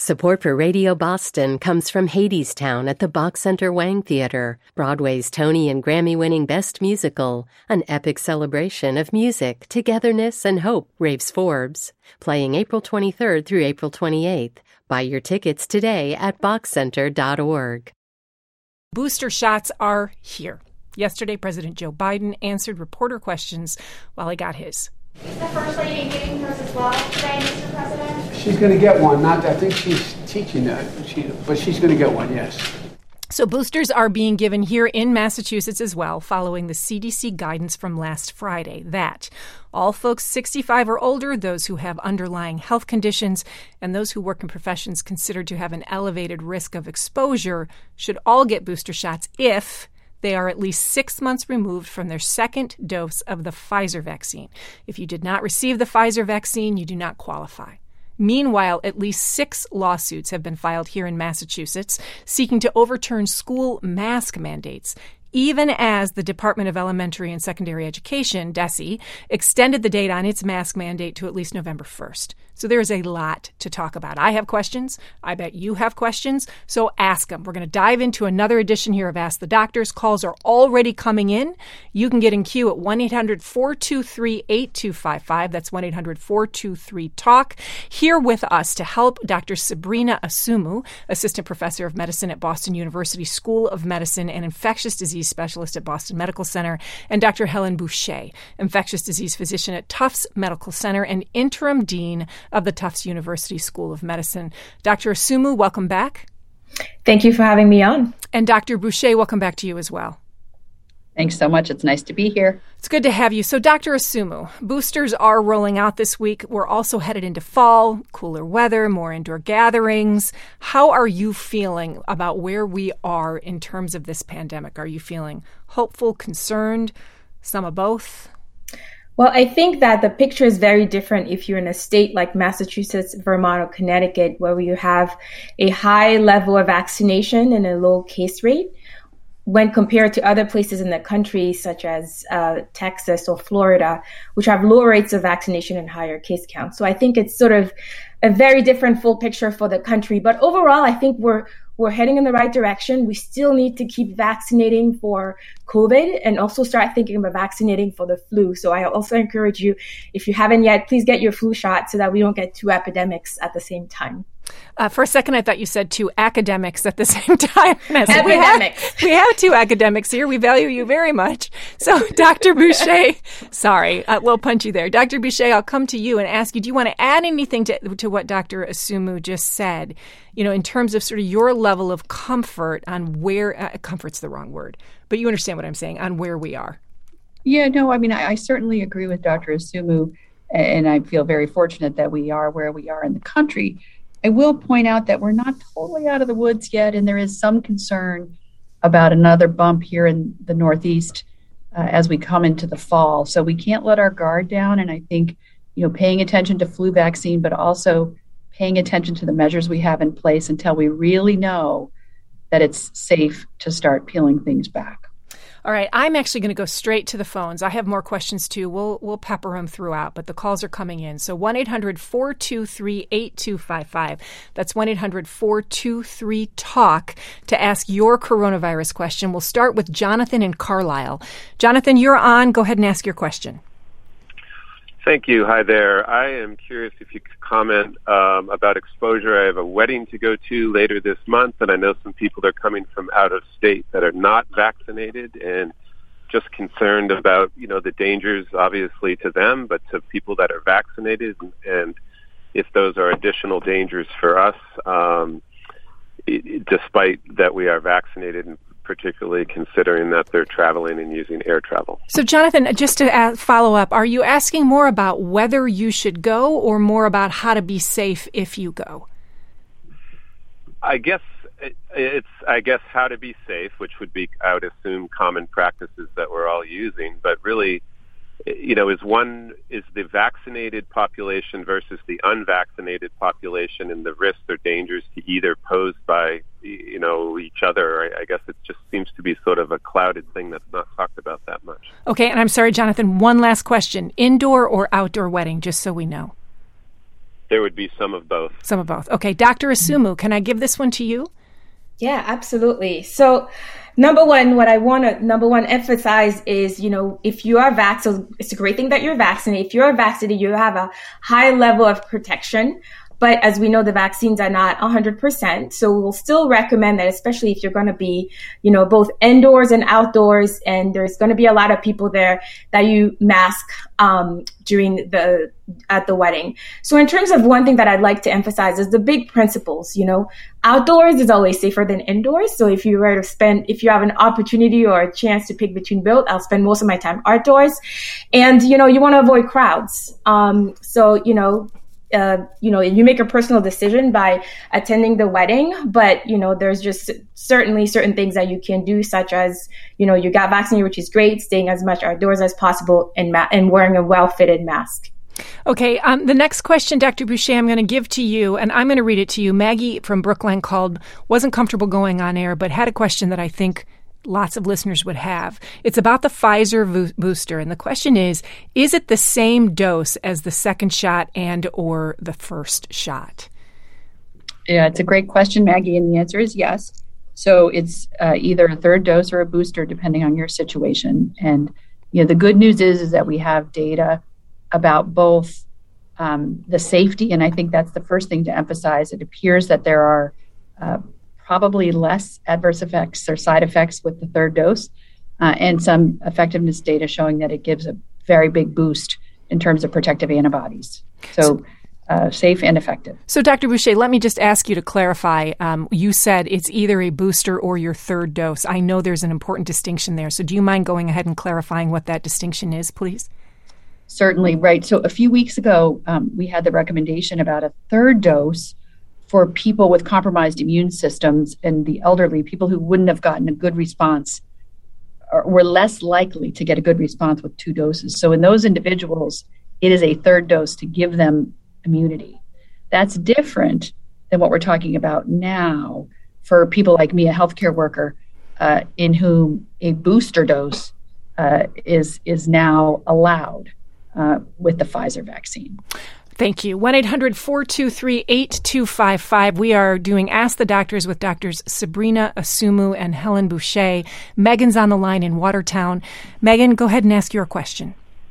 Support for Radio Boston comes from Hadestown at the Bach Center Wang Theater, Broadway's Tony and Grammy-winning Best Musical, an epic celebration of music, togetherness, and hope, raves Forbes. Playing April 23rd through April 28th. Buy your tickets today at bachcenter.org. Booster shots are here. Yesterday, President Joe Biden answered reporter questions while he got his. Is the First Lady giving hers as well today, Mr. President? She's going to get one. I think she's teaching that, but she's going to get one, yes. So boosters are being given here in Massachusetts as well, following the CDC guidance from last Friday that all folks 65 or older, those who have underlying health conditions, and those who work in professions considered to have an elevated risk of exposure should all get booster shots if they are at least 6 months removed from their second dose of the Pfizer vaccine. If you did not receive the Pfizer vaccine, you do not qualify. Meanwhile, at least 6 lawsuits have been filed here in Massachusetts seeking to overturn school mask mandates, even as the Department of Elementary and Secondary Education, DESE, extended the date on its mask mandate to at least November 1st. So there is a lot to talk about. I have questions. I bet you have questions. So ask them. We're going to dive into another edition here of Ask the Doctors. Calls are already coming in. You can get in queue at 1-800-423-8255. That's 1-800-423-TALK. Here with us to help Dr. Sabrina Asumu, Assistant Professor of Medicine at Boston University School of Medicine and Infectious Disease Specialist at Boston Medical Center, and Dr. Helen Boucher, Infectious Disease Physician at Tufts Medical Center and Interim Dean of the Tufts University School of Medicine. Dr. Asumu, welcome back. Thank you for having me on. And Dr. Boucher, welcome back to you as well. Thanks so much. It's nice to be here. It's good to have you. So, Dr. Asumu, boosters are rolling out this week. We're also headed into fall, cooler weather, more indoor gatherings. How are you feeling about where we are in terms of this pandemic? Are you feeling hopeful, concerned, some of both? Well, I think that the picture is very different if you're in a state like Massachusetts, Vermont, or Connecticut, where you have a high level of vaccination and a low case rate, when compared to other places in the country, such as Texas or Florida, which have lower rates of vaccination and higher case counts. So I think it's sort of a very different full picture for the country. But overall, I think we're heading in the right direction. We still need to keep vaccinating for COVID and also start thinking about vaccinating for the flu. So I also encourage you, if you haven't yet, please get your flu shot so that we don't get 2 epidemics at the same time. For a second, I thought you said 2 academics at the same time. Epidemics. We have 2 academics here. We value you very much. So, Dr. Boucher, sorry, a little punchy there. Dr. Boucher, I'll come to you and ask you, do you want to add anything to what Dr. Asumu just said, in terms of sort of your level of comfort on where, comfort's the wrong word, but you understand what I'm saying, on where we are? Yeah, no, I mean, I certainly agree with Dr. Asumu, and I feel very fortunate that we are where we are in the country. I will point out that we're not totally out of the woods yet, and there is some concern about another bump here in the Northeast as we come into the fall. So we can't let our guard down, and I think, paying attention to flu vaccine, but also paying attention to the measures we have in place until we really know that it's safe to start peeling things back. All right, I'm actually going to go straight to the phones. I have more questions too. We'll pepper them throughout, but the calls are coming in. So 1-800-423-8255. That's 1-800-423-TALK to ask your coronavirus question. We'll start with Jonathan in Carlisle. Jonathan, you're on. Go ahead and ask your question. Thank you. Hi there. I am curious if you could comment about exposure. I have a wedding to go to later this month, and I know some people are coming from out of state that are not vaccinated, and just concerned about, the dangers, obviously, to them, but to people that are vaccinated, and if those are additional dangers for us, despite that we are vaccinated, and particularly considering that they're traveling and using air travel. So, Jonathan, just to follow up, are you asking more about whether you should go or more about how to be safe if you go? I guess it's how to be safe, which would be, I would assume, common practices that we're all using. But really, is the vaccinated population versus the unvaccinated population, and the risks or dangers to either posed by each other. I guess it just seems to be sort of a clouded thing that's not talked about that much. Okay, and I'm sorry, Jonathan, one last question. Indoor or outdoor wedding, just so we know? there would be some of both. Some of both. Okay, Dr. Asumu, can I give this one to you? Yeah, absolutely. So number one, what I want to emphasize is, if you are vaccinated, so it's a great thing that you're vaccinated. If you're vaccinated, you have a high level of protection. But as we know, the vaccines are not 100%. So we'll still recommend that, especially if you're going to be, both indoors and outdoors, and there's going to be a lot of people there, that you mask at the wedding. So in terms of one thing that I'd like to emphasize is the big principles. Outdoors is always safer than indoors. So if you have an opportunity or a chance to pick between both, I'll spend most of my time outdoors. And, you want to avoid crowds. You make a personal decision by attending the wedding, but, there's just certainly certain things that you can do, such as, you got vaccinated, which is great, staying as much outdoors as possible and wearing a well-fitted mask. Okay. The next question, Dr. Boucher, I'm going to give to you, and I'm going to read it to you. Maggie from Brookline called, wasn't comfortable going on air, but had a question that I think lots of listeners would have. It's about the Pfizer booster. And the question is it the same dose as the second shot and or the first shot? Yeah, it's a great question, Maggie. And the answer is yes. So it's either a third dose or a booster, depending on your situation. And, the good news is that we have data about both the safety. And I think that's the first thing to emphasize. It appears that there are probably less adverse effects or side effects with the third dose, and some effectiveness data showing that it gives a very big boost in terms of protective antibodies. So safe and effective. So Dr. Boucher, let me just ask you to clarify. You said it's either a booster or your third dose. I know there's an important distinction there. So do you mind going ahead and clarifying what that distinction is, please? Certainly, right. So a few weeks ago, we had the recommendation about a third dose for people with compromised immune systems and the elderly, people who wouldn't have gotten a good response or were less likely to get a good response with 2 doses. So in those individuals, it is a third dose to give them immunity. That's different than what we're talking about now for people like me, a healthcare worker, in whom a booster dose is now allowed with the Pfizer vaccine. Thank you. 1-800-423-8255. We are doing Ask the Doctors with Doctors Sabrina Asumu and Helen Boucher. Megan's on the line in Watertown. Megan, go ahead and ask your question.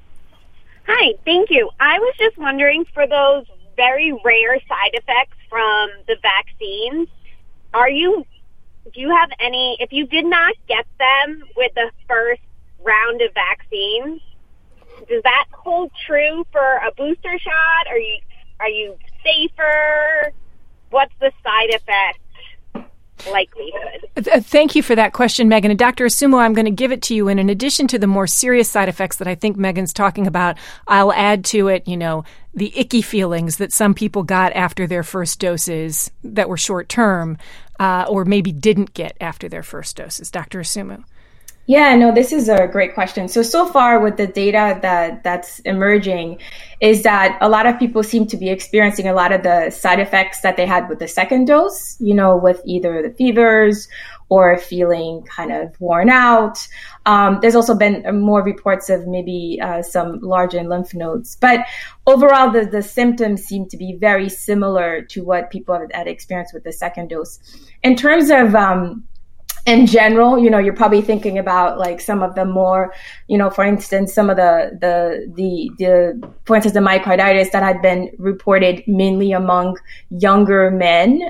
Hi, thank you. I was just wondering, for those very rare side effects from the vaccines, do you have any, if you did not get them with the first round of vaccines, does that hold true for a booster shot? Are you safer? What's the side effect likelihood? Thank you for that question, Megan. And Dr. Asumu, I'm going to give it to you. And in addition to the more serious side effects that I think Megan's talking about, I'll add to it, the icky feelings that some people got after their first doses that were short term, or maybe didn't get after their first doses. Dr. Asumu. Yeah, no, this is a great question. So far with the data that's emerging is that a lot of people seem to be experiencing a lot of the side effects that they had with the second dose, with either the fevers or feeling kind of worn out. There's also been more reports of maybe some larger lymph nodes. But overall, the symptoms seem to be very similar to what people had experienced with the second dose. In terms of in general, you're probably thinking about like some of the more, for instance, some of the for instance, the myocarditis that had been reported mainly among younger men.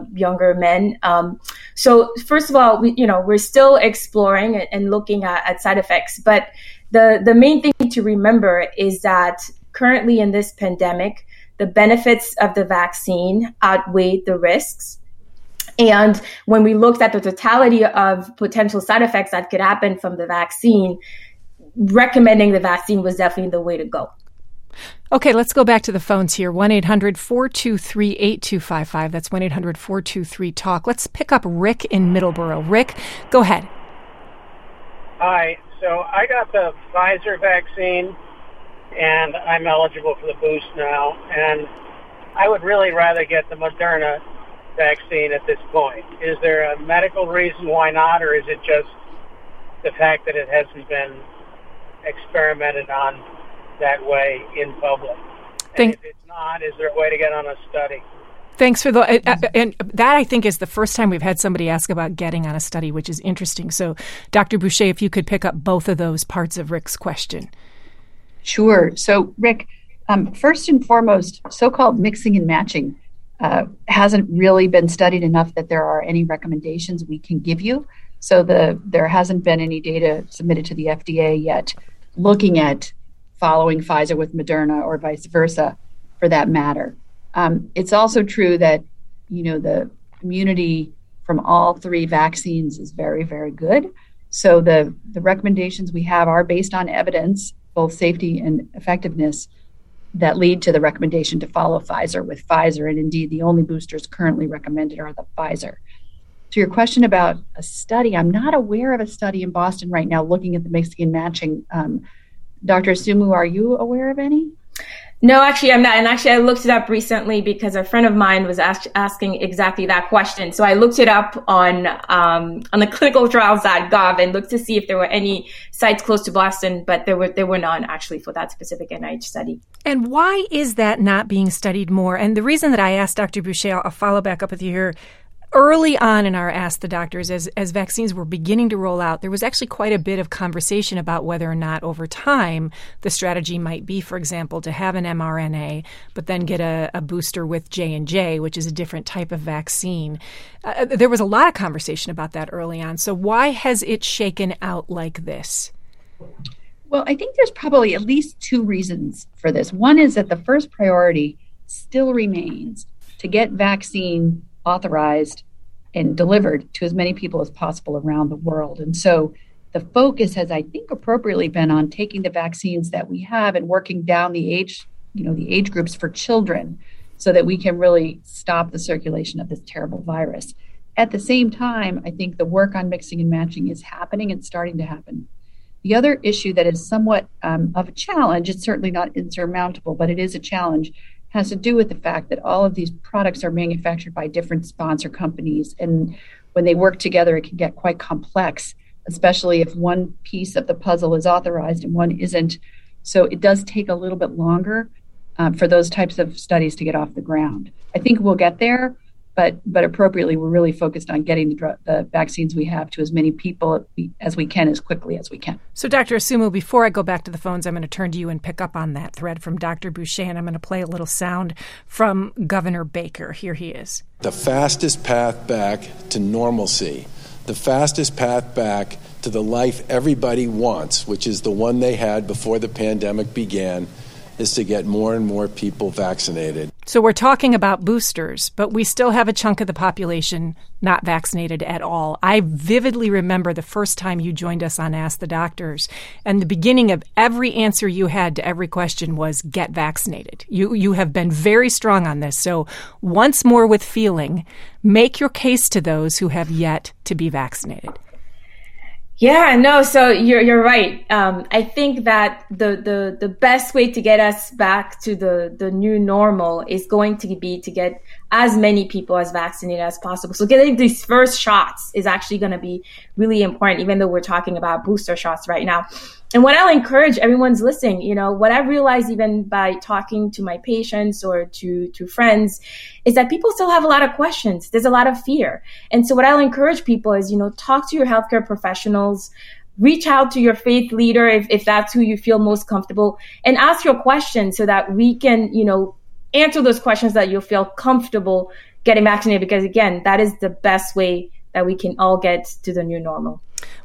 So first of all, we're still exploring and looking at side effects, but the main thing to remember is that currently in this pandemic, the benefits of the vaccine outweigh the risks. And when we looked at the totality of potential side effects that could happen from the vaccine, recommending the vaccine was definitely the way to go. Okay, let's go back to the phones here. 1-800-423-8255. That's 1-800-423-TALK. Let's pick up Rick in Middleborough. Rick, go ahead. Hi. So I got the Pfizer vaccine, and I'm eligible for the boost now. And I would really rather get the Moderna vaccine at this point. Is there a medical reason why not, or is it just the fact that it hasn't been experimented on that way in public? And if it's not, is there a way to get on a study? Thanks for and that I think is the first time we've had somebody ask about getting on a study, which is interesting. So, Dr. Boucher, if you could pick up both of those parts of Rick's question. Sure. So, Rick, first and foremost, so-called mixing and matching hasn't really been studied enough that there are any recommendations we can give you. So there hasn't been any data submitted to the FDA yet looking at following Pfizer with Moderna or vice versa for that matter. It's also true that, the immunity from all three vaccines is very, very good. So the recommendations we have are based on evidence, both safety and effectiveness, that lead to the recommendation to follow Pfizer with Pfizer. And indeed, the only boosters currently recommended are the Pfizer. To your question about a study, I'm not aware of a study in Boston right now looking at the mixing and matching. Dr. Sumu, are you aware of any? No, actually, I'm not. And actually, I looked it up recently because a friend of mine was asking exactly that question. So I looked it up on the clinicaltrials.gov and looked to see if there were any sites close to Boston, but there were none actually for that specific NIH study. And why is that not being studied more? And the reason that I asked Dr. Boucher, I'll follow back up with you here. Early on in our Ask the Doctors, as vaccines were beginning to roll out, there was actually quite a bit of conversation about whether or not over time the strategy might be, for example, to have an mRNA, but then get a booster with J&J, which is a different type of vaccine. There was a lot of conversation about that early on. So why has it shaken out like this? Well, I think there's probably at least two reasons for this. One is that the first priority still remains to get vaccine authorized and delivered to as many people as possible around the world. And so the focus has, I think, appropriately been on taking the vaccines that we have and working down the age groups for children so that we can really stop the circulation of this terrible virus. At the same time, I think the work on mixing and matching is happening and starting to happen. The other issue that is somewhat of a challenge, it's certainly not insurmountable, but it is a challenge, has to do with the fact that all of these products are manufactured by different sponsor companies. And when they work together, it can get quite complex, especially if one piece of the puzzle is authorized and one isn't. So it does take a little bit longer for those types of studies to get off the ground. I think we'll get there, but appropriately, we're really focused on getting the vaccines we have to as many people as we can, as quickly as we can. So, Dr. Asumu, before I go back to the phones, I'm going to turn to you and pick up on that thread from Dr. Boucher, and I'm going to play a little sound from Governor Baker. Here he is. The fastest path back to normalcy, the fastest path back to the life everybody wants, which is the one they had before the pandemic began, is to get more and more people vaccinated. So we're talking about boosters, but we still have a chunk of the population not vaccinated at all. I vividly remember the first time you joined us on Ask the Doctors, and the beginning of every answer you had to every question was get vaccinated. You have been very strong on this. So once more with feeling, make your case to those who have yet to be vaccinated. Yeah, no, so you're right. I think that the best way to get us back to the new normal is going to be to get as many people as vaccinated as possible. So getting these first shots is actually going to be really important, even though we're talking about booster shots right now. And what I'll encourage everyone's listening, what I've realized even by talking to my patients or to friends is that people still have a lot of questions. There's a lot of fear. And so what I'll encourage people is, talk to your healthcare professionals, reach out to your faith leader if that's who you feel most comfortable, and ask your questions so that we can, answer those questions that you'll feel comfortable getting vaccinated. Because again, that is the best way that we can all get to the new normal.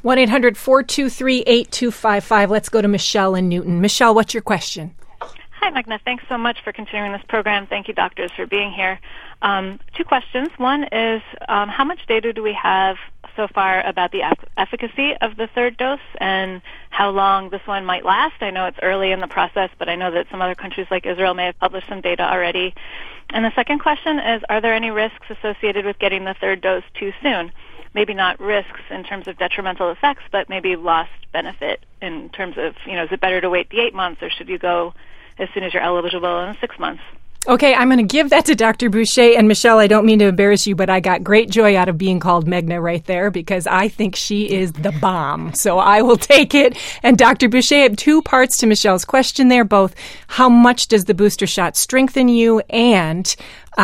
1-800-423-8255. Let's go to Michelle in Newton. Michelle, what's your question? Hi, Magna. Thanks so much for continuing this program. Thank you, doctors, for being here. Two questions. One is, how much data do we have so far about the efficacy of the third dose and how long this one might last? I know it's early in the process, but I know that some other countries like Israel may have published some data already. And the second question is, are there any risks associated with getting the third dose too soon? Maybe not risks in terms of detrimental effects, but maybe lost benefit in terms of, is it better to wait the 8 months or should you go as soon as you're eligible in 6 months? Okay, I'm going to give that to Dr. Boucher. And Michelle, I don't mean to embarrass you, but I got great joy out of being called Meghna right there because I think she is the bomb. So I will take it. And Dr. Boucher, I have two parts to Michelle's question there, both how much does the booster shot strengthen you and,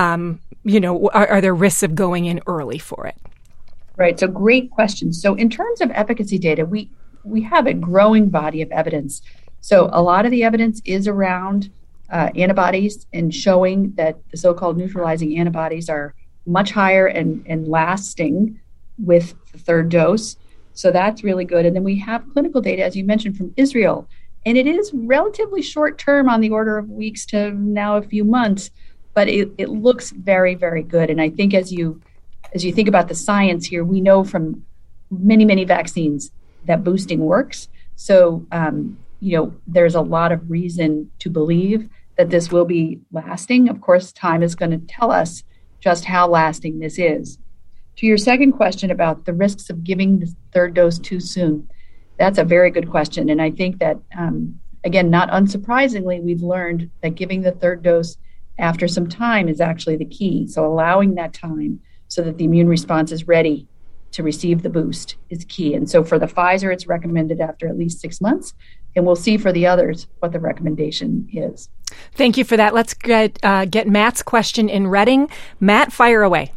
are there risks of going in early for it? Right. So great question. So in terms of efficacy data, we have a growing body of evidence. So a lot of the evidence is around antibodies and showing that the so-called neutralizing antibodies are much higher and lasting with the third dose. So that's really good. And then we have clinical data, as you mentioned, from Israel. And it is relatively short term, on the order of weeks to now a few months, but it looks very, very good. And I think as you think about the science here, we know from many, many vaccines that boosting works. So, there's a lot of reason to believe that this will be lasting. Of course, time is going to tell us just how lasting this is. To your second question about the risks of giving the third dose too soon, that's a very good question. And I think that, again, not unsurprisingly, we've learned that giving the third dose after some time is actually the key. So allowing that time so that the immune response is ready to receive the boost is key. And so for the Pfizer, it's recommended after at least 6 months. And we'll see for the others what the recommendation is. Thank you for that. Let's get Matt's question in Reading. Matt, fire away.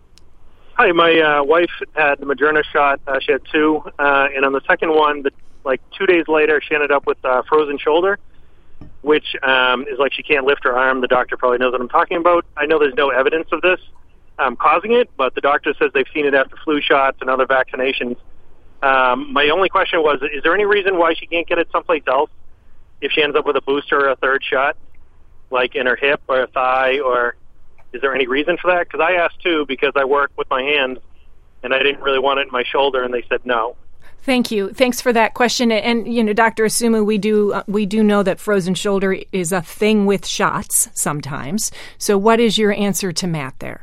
Hi, my wife had the Moderna shot. She had 2. And on the second one, 2 days later, she ended up with a frozen shoulder, which is like she can't lift her arm. The doctor probably knows what I'm talking about. I know there's no evidence of this causing it, but the doctor says they've seen it after flu shots and other vaccinations. My only question was, is there any reason why she can't get it someplace else if she ends up with a booster or a third shot, like in her hip or a thigh, or is there any reason for that? Because I asked too, because I work with my hands and I didn't really want it in my shoulder, and they said no. Thank you. Thanks for that question. And, Dr. Asumu, we do know that frozen shoulder is a thing with shots sometimes. So what is your answer to Matt there?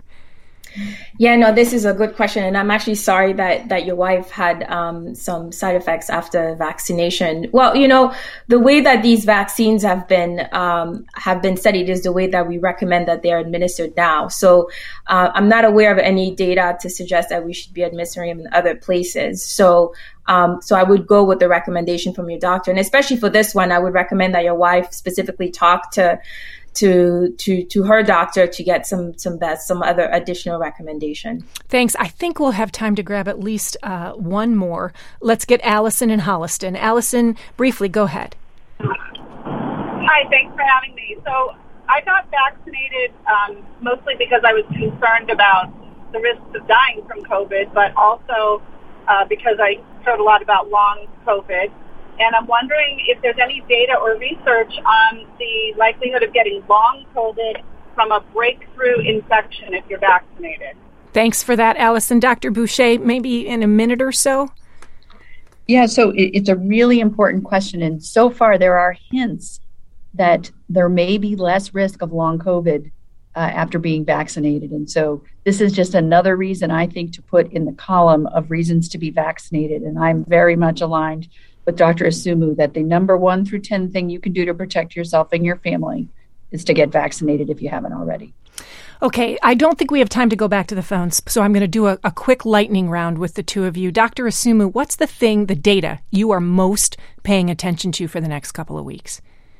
Yeah, no, this is a good question. And I'm actually sorry that your wife had some side effects after vaccination. Well, the way that these vaccines have been studied is the way that we recommend that they are administered now. So I'm not aware of any data to suggest that we should be administering them in other places. So I would go with the recommendation from your doctor. And especially for this one, I would recommend that your wife specifically talk to her doctor to get some other additional recommendation. Thanks. I think we'll have time to grab at least one more. Let's get Allison in Holliston. Allison, briefly, go ahead. Hi, thanks for having me. So I got vaccinated mostly because I was concerned about the risks of dying from COVID, but also because I heard a lot about long COVID. And I'm wondering if there's any data or research on the likelihood of getting long COVID from a breakthrough infection if you're vaccinated. Thanks for that, Allison. Dr. Boucher, maybe in a minute or so? Yeah, so it's a really important question. And so far, there are hints that there may be less risk of long COVID after being vaccinated. And so this is just another reason, I think, to put in the column of reasons to be vaccinated. And I'm very much aligned with Dr. Asumu that the number 1 through 10 thing you can do to protect yourself and your family is to get vaccinated if you haven't already. Okay, I don't think we have time to go back to the phones, so I'm going to do a quick lightning round with the two of you. Dr. Asumu, what's the data you are most paying attention to for the next couple of weeks?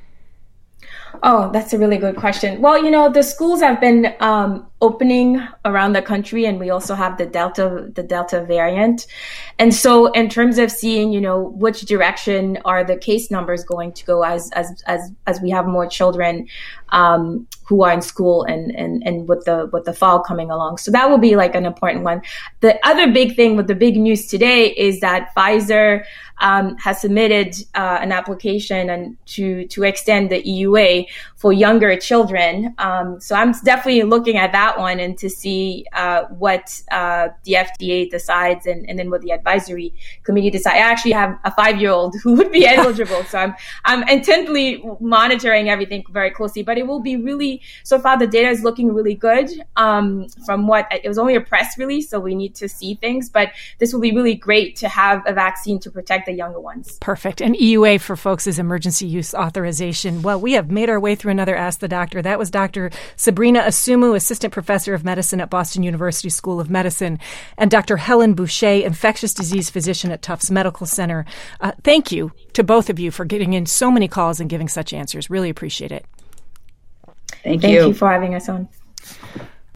Oh, that's a really good question. Well, the schools have been opening around the country, and we also have the Delta variant. And so in terms of seeing, which direction are the case numbers going to go as we have more children who are in school and with the fall coming along. So that will be like an important one. The other big thing with the big news today is that Pfizer has submitted an application and to extend the EUA for younger children. So I'm definitely looking at that one and to see what the FDA decides and then what the advisory committee decides. I actually have a 5-year-old who would be eligible. So I'm intently monitoring everything very closely, but it will be really, so far the data is looking really good from what, it was only a press release, so we need to see things, but this will be really great to have a vaccine to protect the younger ones. Perfect. And EUA for folks is emergency use authorization. Well, we have made our way through Another Ask the Doctor. That was Dr. Sabrina Asumu, Assistant Professor of Medicine at Boston University School of Medicine, and Dr. Helen Boucher, Infectious Disease Physician at Tufts Medical Center. Thank you to both of you for getting in so many calls and giving such answers. Really appreciate it. Thank you for having us on.